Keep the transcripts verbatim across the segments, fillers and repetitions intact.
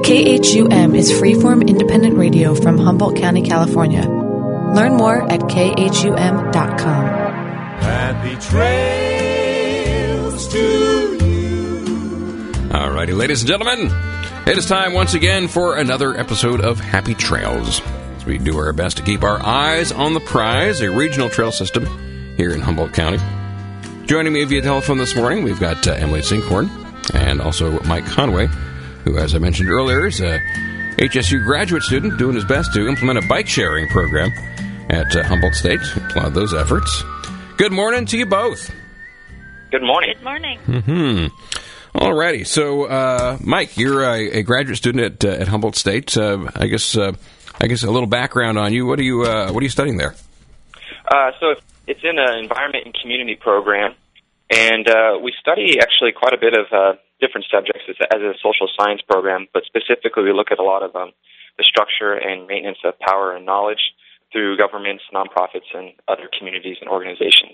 K H U M is freeform independent radio from Humboldt County, California. Learn more at K H U M dot com. Happy trails to you. All righty, ladies and gentlemen, it is time once again for another episode of Happy Trails. As we do our best to keep our eyes on the prize, a regional trail system here in Humboldt County. Joining me via telephone this morning, we've got uh, Emily Sinkhorn and also Mike Conway, who, as I mentioned earlier, is a H S U graduate student doing his best to implement a bike sharing program at uh, Humboldt State. Applaud those efforts. Good morning to you both. Good morning. Good morning. Mm-hmm. All righty. So, uh, Mike, you're a, a graduate student at, uh, at Humboldt State. Uh, I guess uh, I guess a little background on you. What are you uh, What are you studying there? Uh, so it's in an environment and community program, and uh, we study actually quite a bit of uh, different subjects as a, as a social science program, but specifically we look at a lot of um, the structure and maintenance of power and knowledge through governments, nonprofits, and other communities and organizations.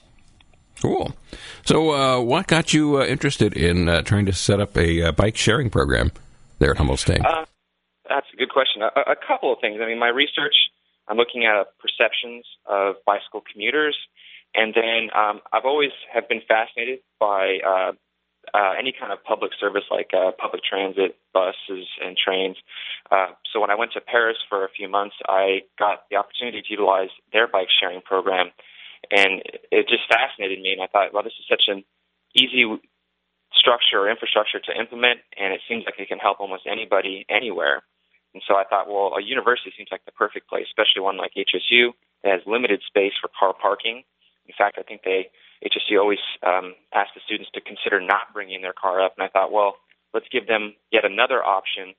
Cool. So uh, what got you uh, interested in uh, trying to set up a uh, bike sharing program there at Humboldt State? Uh, that's a good question. A, a couple of things. I mean, my research, I'm looking at perceptions of bicycle commuters, and then um, I've always have been fascinated by uh, uh, any kind of public service like uh, public transit, buses, and trains. Uh, so when I went to Paris for a few months, I got the opportunity to utilize their bike sharing program, and it just fascinated me, and I thought, well, this is such an easy structure or infrastructure to implement, and it seems like it can help almost anybody, anywhere. And so I thought, well, a university seems like the perfect place, especially one like H S U that has limited space for car parking. In fact, I think they H S U always um, asks the students to consider not bringing their car up, and I thought, well, let's give them yet another option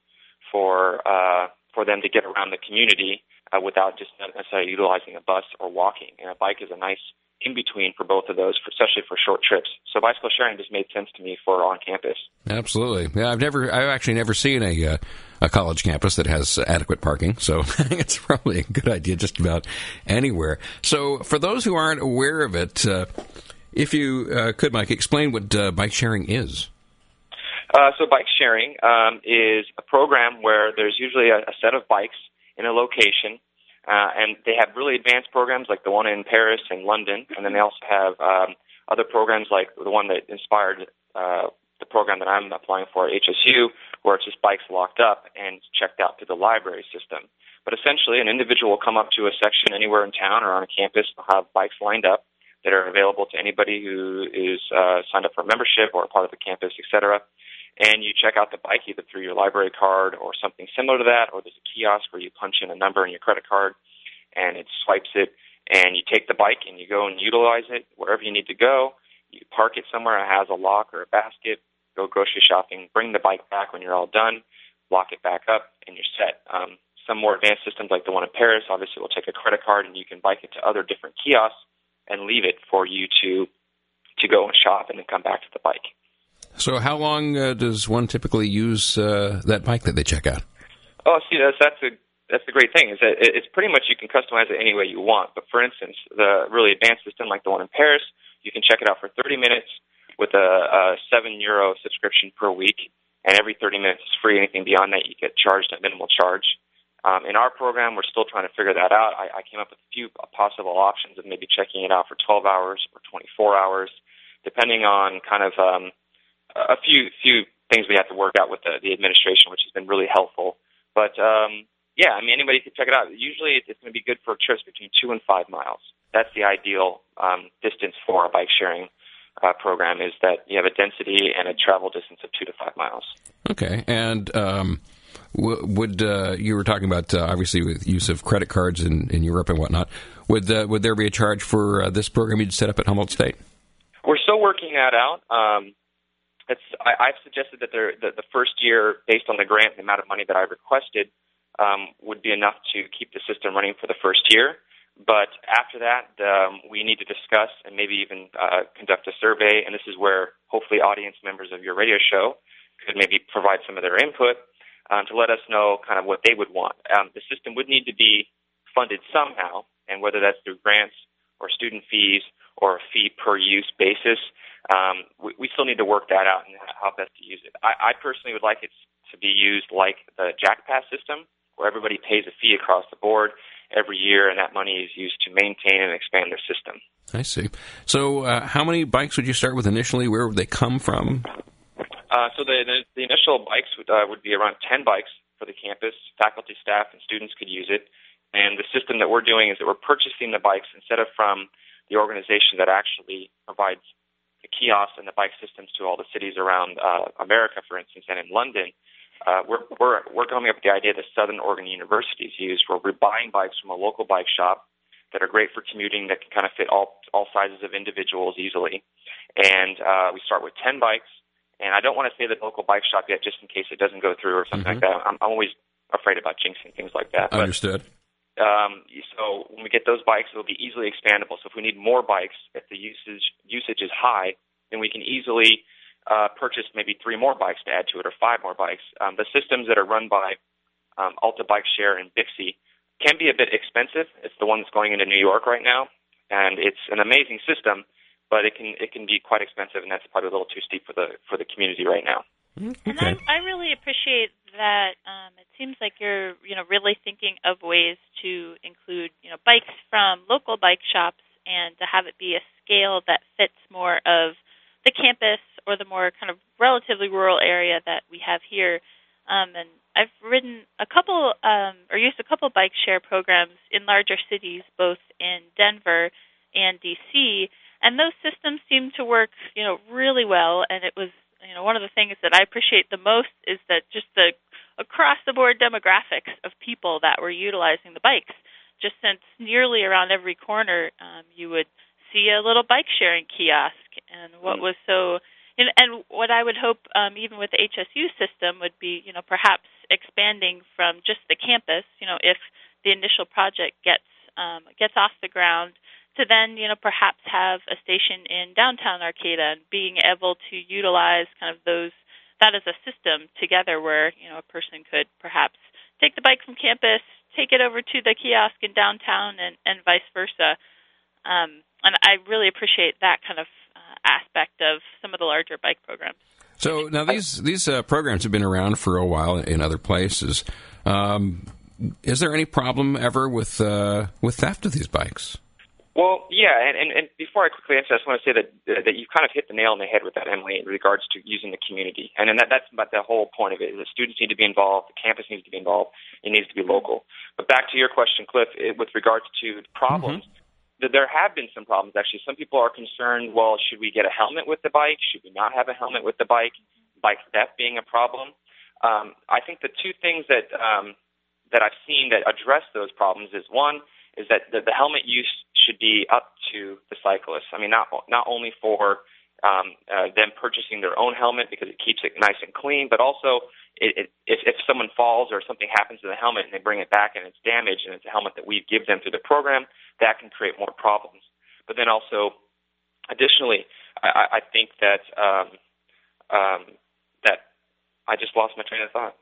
for uh, for them to get around the community uh, without just necessarily utilizing a bus or walking. And a bike is a nice in-between for both of those, for, especially for short trips. So bicycle sharing just made sense to me for on campus. Absolutely. Yeah, I've never, I've actually never seen a uh, a college campus that has adequate parking, so I think it's probably a good idea just about anywhere. So for those who aren't aware of it, uh, if you uh, could, Mike, explain what uh, bike sharing is. Uh, so bike sharing um, is a program where there's usually a, a set of bikes in a location, uh, and they have really advanced programs like the one in Paris and London, and then they also have um, other programs like the one that inspired uh, the program that I'm applying for at H S U, where it's just bikes locked up and checked out through the library system. But essentially, an individual will come up to a section anywhere in town or on a campus and have bikes lined up that are available to anybody who is uh, signed up for a membership or a part of the campus, et cetera. And you check out the bike either through your library card or something similar to that, or there's a kiosk where you punch in a number in your credit card and it swipes it, and you take the bike and you go and utilize it wherever you need to go. You park it somewhere that has a lock or a basket, go grocery shopping, bring the bike back when you're all done, lock it back up, and you're set. Um, some more advanced systems like the one in Paris obviously will take a credit card and you can bike it to other different kiosks and leave it for you to to go and shop and then come back to the bike. So how long uh, does one typically use uh, that bike that they check out? Oh, see, that's that's a that's the great thing is that it's pretty much you can customize it any way you want. But for instance, the really advanced system like the one in Paris, you can check it out for thirty minutes with a, a seven euro subscription per week, and every thirty minutes is free. Anything beyond that, you get charged at minimal charge. Um, in our program, we're still trying to figure that out. I, I came up with a few possible options of maybe checking it out for twelve hours or twenty-four hours, depending on kind of um, a few few things we have to work out with the, the administration, which has been really helpful. But, um, yeah, I mean, anybody can check it out. Usually it's going to be good for trips between two and five miles. That's the ideal um, distance for a bike sharing uh, program, is that you have a density and a travel distance of two to five miles. Okay. And um, w- would uh, you were talking about, uh, obviously, with use of credit cards in, in Europe and whatnot, would, uh, would there be a charge for uh, this program you'd set up at Humboldt State? We're still working that out. Um, It's, I, I've suggested that there, the, the first year, based on the grant and the amount of money that I requested, um, would be enough to keep the system running for the first year. But after that, um, we need to discuss and maybe even uh, conduct a survey, and this is where hopefully audience members of your radio show could maybe provide some of their input um, to let us know kind of what they would want. Um, the system would need to be funded somehow, and whether that's through grants or student fees or a fee per use basis, Um, we, we still need to work that out and how best to use it. I, I personally would like it to be used like the Jack Pass system, where everybody pays a fee across the board every year, and that money is used to maintain and expand their system. I see. So uh, how many bikes would you start with initially? Where would they come from? Uh, so the, the, the initial bikes would, uh, would be around ten bikes for the campus. Faculty, staff, and students could use it. And the system that we're doing is that we're purchasing the bikes instead of from the organization that actually provides the kiosks and the bike systems to all the cities around uh, America, for instance, and in London. Uh, we're, we're, we're coming up with the idea that Southern Oregon University is used, where we're buying bikes from a local bike shop that are great for commuting, that can kind of fit all, all sizes of individuals easily. And uh, we start with ten bikes. And I don't want to say the local bike shop yet, just in case it doesn't go through or something mm-hmm. like that. I'm, I'm always afraid about jinxing things like that. Understood. But, um, so when we get those bikes, it'll be easily expandable. So if we need more bikes, if the usage usage is high, then we can easily uh, purchase maybe three more bikes to add to it, or five more bikes. Um, the systems that are run by um, Alta Bike Share and Bixi can be a bit expensive. It's the one that's going into New York right now, and it's an amazing system. But it can it can be quite expensive, and that's probably a little too steep for the for the community right now. Okay. And I, I really appreciate that. Um, it seems like you're you know really thinking of ways to include you know bikes from local bike shops, and to have it be a scale that fits more of the campus or the more kind of relatively rural area that we have here. Um, and I've ridden a couple um, or used a couple bike share programs in larger cities, both in Denver and D C, and those systems seem to work, you know, really well. And it was, you know, one of the things that I appreciate the most is that just the across-the-board demographics of people that were utilizing the bikes. Just since nearly around every corner, um, you would see a little bike-sharing kiosk. And what was so, and, and what I would hope, um, even with the H S U system, would be, you know, perhaps expanding from just the campus. You know, if the initial project gets um, gets off the ground, to then, you know, perhaps have a station in downtown Arcata, and being able to utilize kind of those, that as a system together, where, you know, a person could perhaps take the bike from campus, take it over to the kiosk in downtown, and, and vice versa. Um, and I really appreciate that kind of uh, aspect of some of the larger bike programs. So now these, these uh, programs have been around for a while in other places. Um, is there any problem ever with uh, with theft of these bikes? Well, yeah, and, and, and before I quickly answer, I just want to say that that you kind of hit the nail on the head with that, Emily, in regards to using the community. And, and that, that's about the whole point of it. The students need to be involved, the campus needs to be involved, it needs to be local. But back to your question, Cliff, it, with regards to problems, mm-hmm. that there have been some problems, actually. Some people are concerned, well, should we get a helmet with the bike? Should we not have a helmet with the bike? Bike theft being a problem. Um, I think the two things that um, that I've seen that address those problems is, one, is that the, the helmet use should be up to the cyclists. I mean, not not only for um, uh, them purchasing their own helmet because it keeps it nice and clean, but also it, it, if, if someone falls or something happens to the helmet and they bring it back and it's damaged and it's a helmet that we give them through the program, that can create more problems. But then also, additionally, I, I think that um, um, that I just lost my train of thought.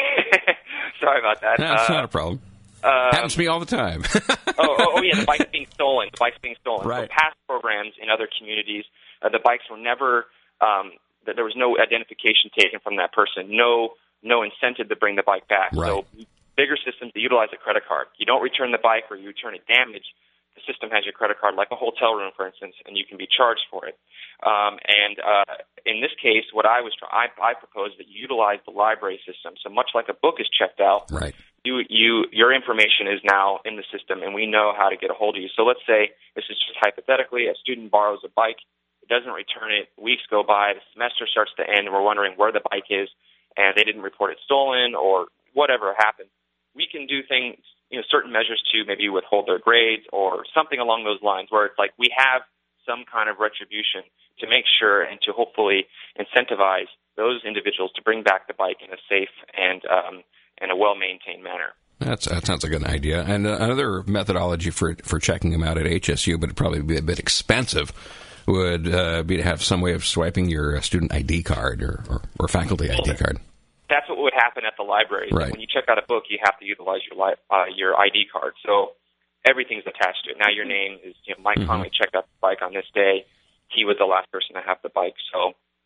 Sorry about that. No, it's uh, not a problem. Um, Happens to me all the time. oh, oh, oh, yeah, the bike's being stolen. The bike's being stolen. Right. So past programs in other communities, uh, the bikes were never, um, there was no identification taken from that person, no no incentive to bring the bike back. Right. So bigger systems that utilize a credit card. You don't return the bike or you return it damaged, the system has your credit card, like a hotel room, for instance, and you can be charged for it. Um, and uh, in this case, what I was trying, I, I proposed that you utilize the library system. So much like a book is checked out, right. You, you, your information is now in the system, and we know how to get a hold of you. So let's say, this is just hypothetically, a student borrows a bike, doesn't return it, weeks go by, the semester starts to end, and we're wondering where the bike is, and they didn't report it stolen or whatever happened. We can do things, you know, certain measures to maybe withhold their grades or something along those lines, where it's like we have some kind of retribution to make sure and to hopefully incentivize those individuals to bring back the bike in a safe and um, in a well-maintained manner. That's, that sounds like a good idea. And uh, another methodology for for checking them out at H S U, but it'd probably be a bit expensive, would uh, be to have some way of swiping your student I D card or, or, or faculty I D card. That's what would happen at the library. Right. When you check out a book, you have to utilize your li- uh, your I D card. So everything's attached to it. Now your name is, you know, Mike mm-hmm. Conley checked out the bike on this day. He was the last person to have the bike. So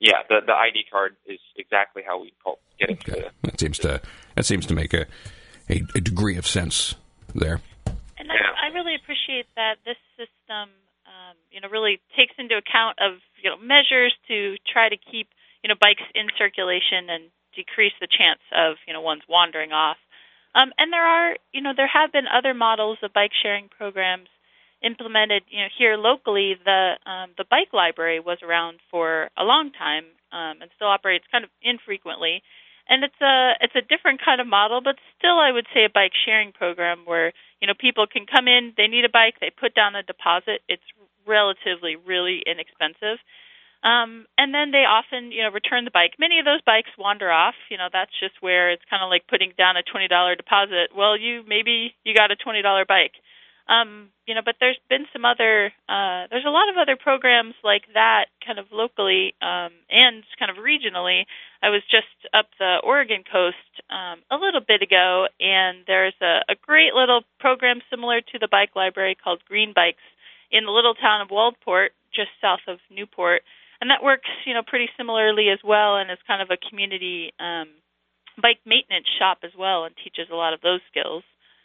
yeah, the the I D card is exactly how we get into okay. it. That seems to that seems to make a a, a degree of sense there. And I, I really appreciate that this system, um, you know, really takes into account of you know measures to try to keep you know bikes in circulation and decrease the chance of you know ones wandering off. Um, and there are, you know, there have been other models of bike sharing programs implemented, you know, here locally. The um, the bike library was around for a long time um, and still operates kind of infrequently. And it's a it's a different kind of model, but still, I would say a bike sharing program where you know people can come in, they need a bike, they put down a deposit. It's relatively really inexpensive. Um, and then they often, you know, return the bike. Many of those bikes wander off. You know, that's just where it's kind of like putting down a twenty dollars deposit. Well, you maybe you got a twenty dollars bike. Um, you know, but there's been some other, uh, there's a lot of other programs like that kind of locally um, and kind of regionally. I was just up the Oregon coast um, a little bit ago, and there's a, a great little program similar to the bike library called Green Bikes in the little town of Waldport, just south of Newport. And that works, you know, pretty similarly as well, and is kind of a community um, bike maintenance shop as well, and teaches a lot of those skills.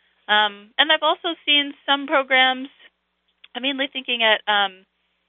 Um, and I've also seen some programs. I'm mainly thinking at, um,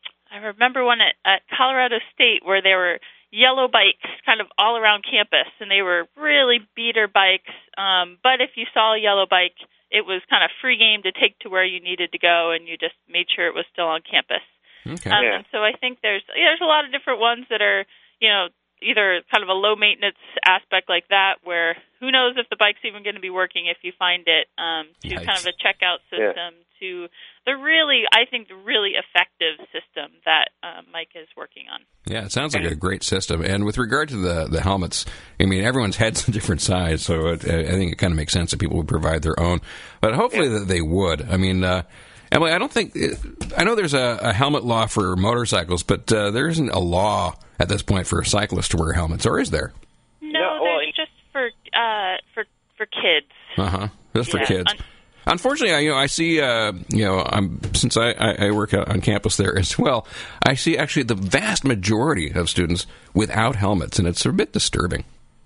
I remember one at, at Colorado State where there were yellow bikes kind of all around campus, and they were really beater bikes. Um, but if you saw a yellow bike, it was kind of free game to take to where you needed to go, and you just made sure it was still on campus. Okay. Um, Yeah. and so I think there's yeah, there's a lot of different ones that are, you know, either kind of a low maintenance aspect like that, where who knows if the bike's even going to be working if you find it, um, to Yikes. kind of a checkout system, yeah. to the really, I think, the really effective system that uh, Mike is working on. Yeah, it sounds like a great system. And with regard to the, the helmets, I mean, everyone's head's a different size, so it, I think it kind of makes sense that people would provide their own. But hopefully yeah. that they would. I mean, uh, Emily, I don't think – I know there's a, a helmet law for motorcycles, but uh, there isn't a law at this point for cyclists to wear helmets, or is there? No, no well, there's just for uh, for for kids. Uh-huh. Just for yeah. kids. Un- Unfortunately, I, you know, I see, uh, you know, I'm, since I, I work on campus there as well, I see actually the vast majority of students without helmets, and it's a bit disturbing.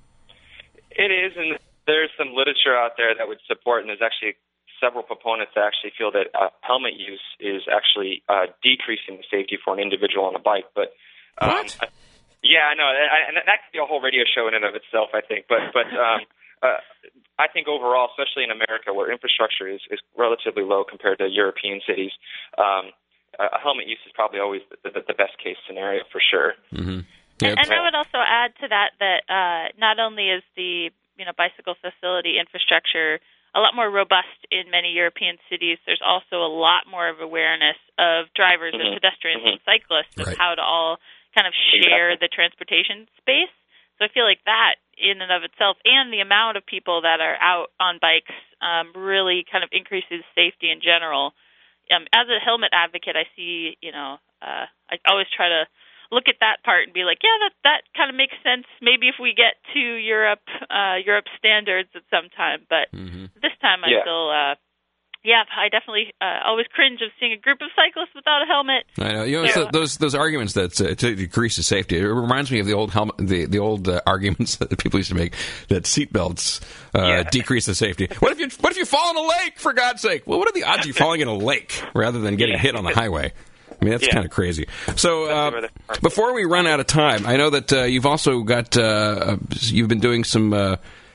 It is, and there's some literature out there that would support, and there's actually several proponents that actually feel that uh, helmet use is actually uh, decreasing the safety for an individual on a bike. But um, what? I, yeah, I know, and that could be a whole radio show in and of itself, I think. But but um, uh, I think overall, especially in America, where infrastructure is, is relatively low compared to European cities, um, a helmet use is probably always the, the, the best case scenario for sure. Mm-hmm. And, and I would also add to that that uh, not only is the you know bicycle facility infrastructure a lot more robust in many European cities, there's also a lot more of awareness of drivers mm-hmm. and pedestrians mm-hmm. and cyclists of right. how to all kind of share exactly. the transportation space. So I feel like that in and of itself, and the amount of people that are out on bikes, um, really kind of increases safety in general. Um, as a helmet advocate, I see, you know, uh, I always try to look at that part and be like, yeah, that that kind of makes sense. Maybe if we get to Europe, uh, Europe standards at some time, but mm-hmm. this time I yeah. still, uh, yeah, I definitely uh, always cringe of seeing a group of cyclists without a helmet. I know, you know, yeah. so those those arguments that uh, to decrease the safety. It reminds me of the old helmet, the the old uh, arguments that people used to make that seatbelts uh, yeah. decrease the safety. What if you what if you fall in a lake? For God's sake! Well, what are the odds of you falling in a lake rather than getting yeah. hit on the highway? I mean, that's Yeah. kind of crazy. So, uh, before we run out of time, I know that uh, you've also got uh, you've been doing some uh,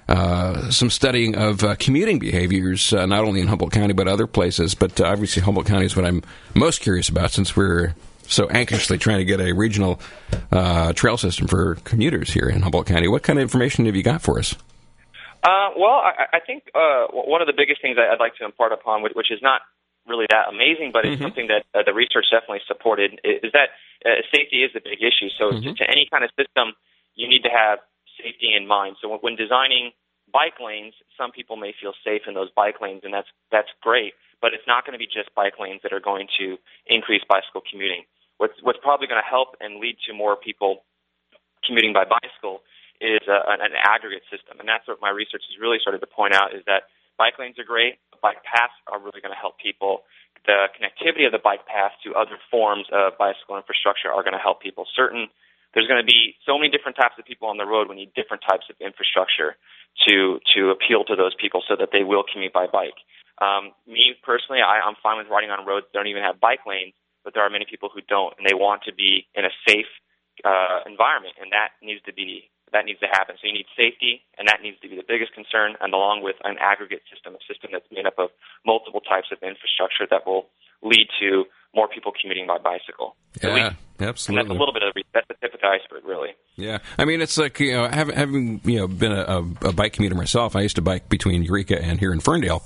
uh, some studying of uh, commuting behaviors, uh, not only in Humboldt County but other places. But uh, obviously, Humboldt County is what I'm most curious about, since we're so anxiously trying to get a regional uh, trail system for commuters here in Humboldt County. What kind of information have you got for us? Uh, well, I, I think uh, one of the biggest things I'd like to impart upon, which is not really that amazing, but it's mm-hmm. something that uh, the research definitely supported, is that uh, safety is a big issue. So mm-hmm. to, to any kind of system, you need to have safety in mind. So when, when designing bike lanes, some people may feel safe in those bike lanes, and that's that's great, but it's not going to be just bike lanes that are going to increase bicycle commuting. What's, what's probably going to help and lead to more people commuting by bicycle is uh, an, an aggregate system, and that's what my research has really started to point out, is that bike lanes are great. Bike paths are really going to help people. The connectivity of the bike path to other forms of bicycle infrastructure are going to help people. Certain there's going to be so many different types of people on the road. We need different types of infrastructure to to appeal to those people so that they will commute by bike. Um, me personally, I, I'm fine with riding on roads that don't even have bike lanes, but there are many people who don't, and they want to be in a safe uh, environment, and that needs to be that needs to happen. So you need safety, and that needs to be the biggest concern, and along with an aggregate system, a system that's made up of multiple types of infrastructure that will lead to more people commuting by bicycle. Yeah, absolutely. And that's a little bit of that's the tip of the iceberg, really. Yeah, I mean, it's like, you know, having, having you know been a, a bike commuter myself. I used to bike between Eureka and here in Ferndale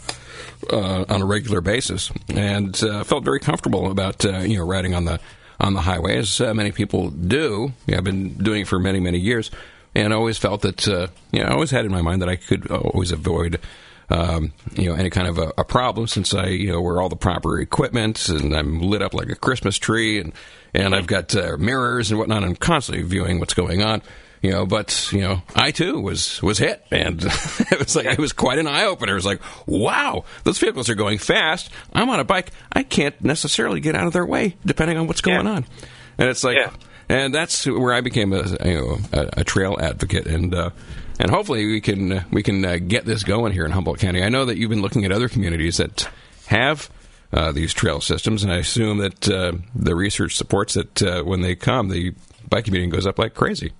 uh, on a regular basis, and uh, felt very comfortable about uh, you know riding on the on the highway, as uh, many people do. Yeah, I've been doing it for many many years, and I always felt that uh, you know I always had in my mind that I could always avoid. Um, you know, any kind of a, a problem, since I, you know, wear all the proper equipment and I'm lit up like a Christmas tree, and, and I've got uh, mirrors and whatnot. I'm constantly viewing what's going on, you know, but, you know, I too was, was hit, and it was like, it was quite an eye opener. It was like, wow, those vehicles are going fast. I'm on a bike. I can't necessarily get out of their way depending on what's going yeah. on. And it's like, yeah. and that's where I became a, you know, a, a trail advocate. And, uh, And hopefully we can uh, we can uh, get this going here in Humboldt County. I know that you've been looking at other communities that have uh, these trail systems, and I assume that uh, the research supports that uh, when they come, the bike commuting goes up like crazy.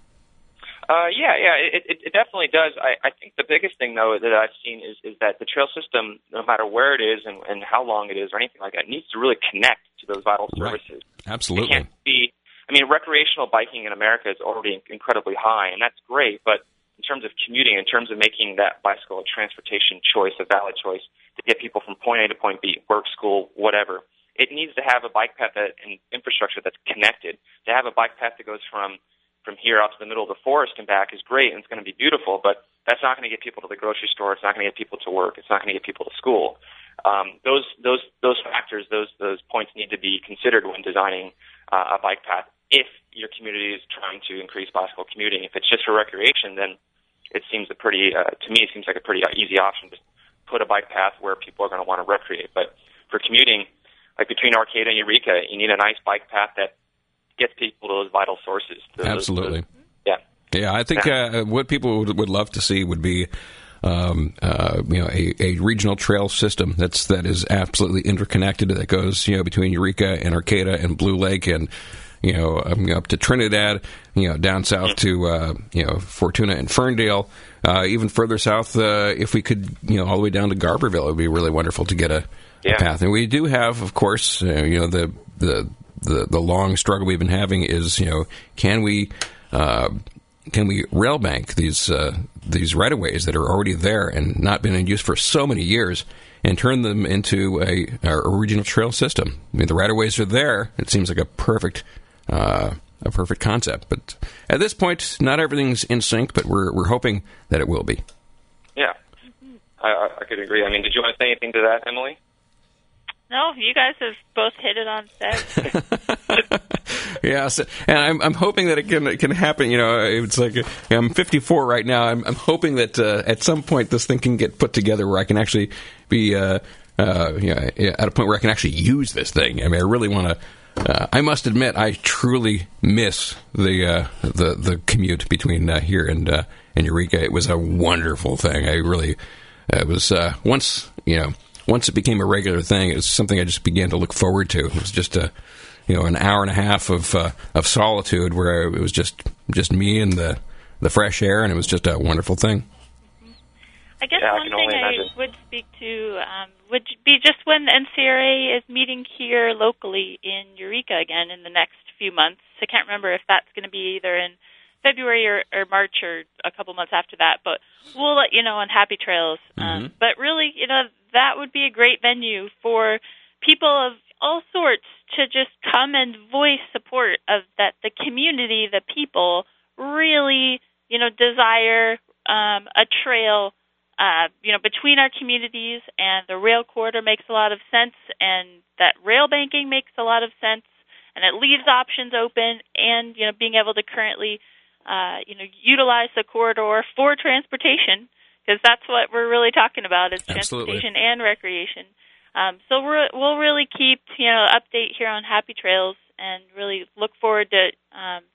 Uh, yeah, yeah, it, it, it definitely does. I, I think the biggest thing, though, that I've seen is, is that the trail system, no matter where it is and, and how long it is or anything like that, needs to really connect to those vital services. Right. Absolutely. It can't be, I mean, recreational biking in America is already incredibly high, and that's great, but in terms of commuting, in terms of making that bicycle a transportation choice, a valid choice to get people from point A to point B, work, school, whatever, it needs to have a bike path that, and infrastructure that's connected. To have a bike path that goes from, from here out to the middle of the forest and back is great, and it's going to be beautiful, but that's not going to get people to the grocery store. It's not going to get people to work. It's not going to get people to school. Um, those those those factors, those those points need to be considered when designing uh, a bike path. If your community is trying to increase bicycle commuting, if it's just for recreation, then it seems a pretty, uh, to me, it seems like a pretty uh, easy option to put a bike path where people are going to want to recreate. But for commuting, like between Arcata and Eureka, you need a nice bike path that gets people to those vital sources. Those, Absolutely. Those, yeah. Yeah, I think uh, what people would, would love to see would be, um, uh, you know, a, a regional trail system that's that is absolutely interconnected, that goes, you know, between Eureka and Arcata and Blue Lake and, you know, um, up to Trinidad, you know, down south to, uh, you know, Fortuna and Ferndale, uh, even further south, uh, if we could, you know, all the way down to Garberville, it would be really wonderful to get a, yeah. a path. And we do have, of course, uh, you know, the, the, the, the long struggle we've been having is, you know, can we, uh, can we rail bank these, uh, these right-of-ways that are already there and not been in use for so many years, and turn them into a, a regional trail system? I mean, the right-of-ways are there. It seems like a perfect Uh, a perfect concept, but at this point, not everything's in sync. But we're we're hoping that it will be. Yeah, I, I could agree. I mean, did you want to say anything to that, Emily? No, you guys have both hit it on set. Yeah, so, and I'm I'm hoping that it can it can happen. You know, it's like, you know, I'm fifty-four right now. I'm I'm hoping that uh, at some point this thing can get put together where I can actually be uh, uh, you know, at a point where I can actually use this thing. I mean, I really want to. Uh, I must admit, I truly miss the uh, the the commute between uh, here and uh, and Eureka. It was a wonderful thing. I really uh, it was uh, once you know once it became a regular thing. It was something I just began to look forward to. It was just a you know an hour and a half of uh, of solitude where it was just just me and the the fresh air, and it was just a wonderful thing. I guess yeah, one I thing I imagine. would speak to um, would be just when N C R A is meeting here locally in Eureka again in the next few months. I can't remember if that's going to be either in February or, or March or a couple months after that, but we'll let you know on Happy Trails. Mm-hmm. Um, but really, you know, that would be a great venue for people of all sorts to just come and voice support of that the community, the people really, you know, desire um, a trail. Uh, you know, between our communities, and the rail corridor makes a lot of sense, and that rail banking makes a lot of sense, and it leaves options open, and, you know, being able to currently, uh, you know, utilize the corridor for transportation, because that's what we're really talking about is Absolutely. transportation and recreation. Um, so we're, we'll really keep, you know, update here on Happy Trails, and really look forward to um, just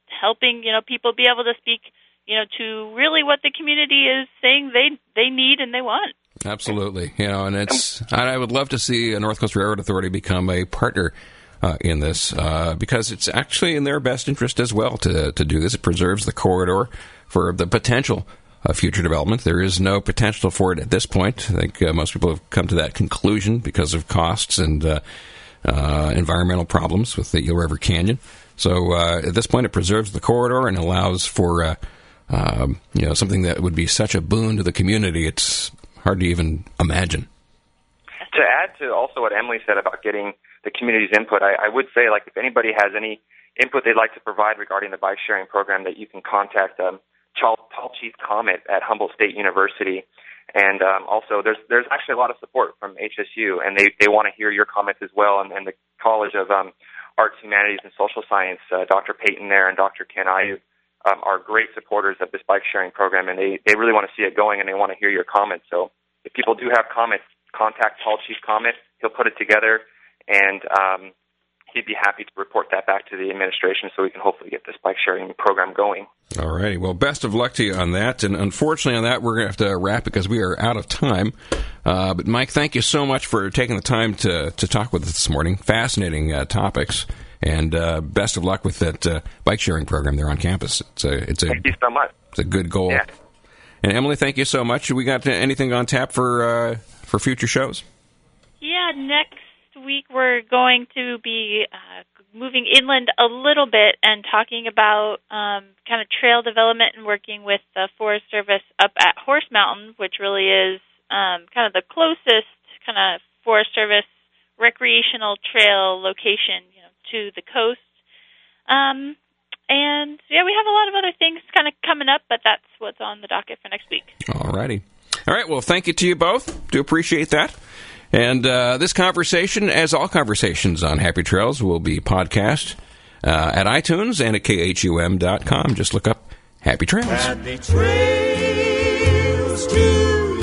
helping, you know, people be able to speak, you know, to really what the community is saying they they need and they want. Absolutely. You know, and it's, I would love to see a North Coast Railroad Authority become a partner uh, in this uh, because it's actually in their best interest as well to, to do this. It preserves the corridor for the potential of future development. There is no potential for it at this point. I think uh, most people have come to that conclusion because of costs and uh, uh, environmental problems with the Eel River Canyon. So uh, at this point, it preserves the corridor and allows for uh, um, you know, something that would be such a boon to the community. It's hard to even imagine. To add to also what Emily said about getting the community's input, I, I would say, like, if anybody has any input they'd like to provide regarding the bike sharing program, that you can contact um, Tall Chief Comet at Humboldt State University. And um, also, there's there's actually a lot of support from H S U, and they, they want to hear your comments as well. And, and the College of um, Arts, Humanities, and Social Science, uh, Doctor Peyton there and Doctor Ken Ayub, Um, are great supporters of this bike sharing program, and they, they really want to see it going, and they want to hear your comments. So if people do have comments, contact Tall Chief Comet. He'll put it together, and um, he'd be happy to report that back to the administration so we can hopefully get this bike sharing program going. All righty. Well, best of luck to you on that. And unfortunately on that, we're going to have to wrap because we are out of time. Uh, but, Mike, thank you so much for taking the time to, to talk with us this morning. Fascinating uh, topics. And uh, best of luck with that uh, bike sharing program there on campus. It's a, it's a, thank you so much. It's a good goal. Yeah. And Emily, thank you so much. We got anything on tap for uh, for future shows? Yeah, next week we're going to be uh, moving inland a little bit and talking about um, kind of trail development and working with the Forest Service up at Horse Mountain, which really is um, kind of the closest kind of Forest Service recreational trail location, you know, to the coast. Um, and, yeah, we have a lot of other things kind of coming up, but that's what's on the docket for next week. All righty. All right, well, thank you to you both. Do appreciate that. And uh, this conversation, as all conversations on Happy Trails, will be podcast uh, at iTunes and at K H U M dot com. Just look up Happy Trails. Happy Trails to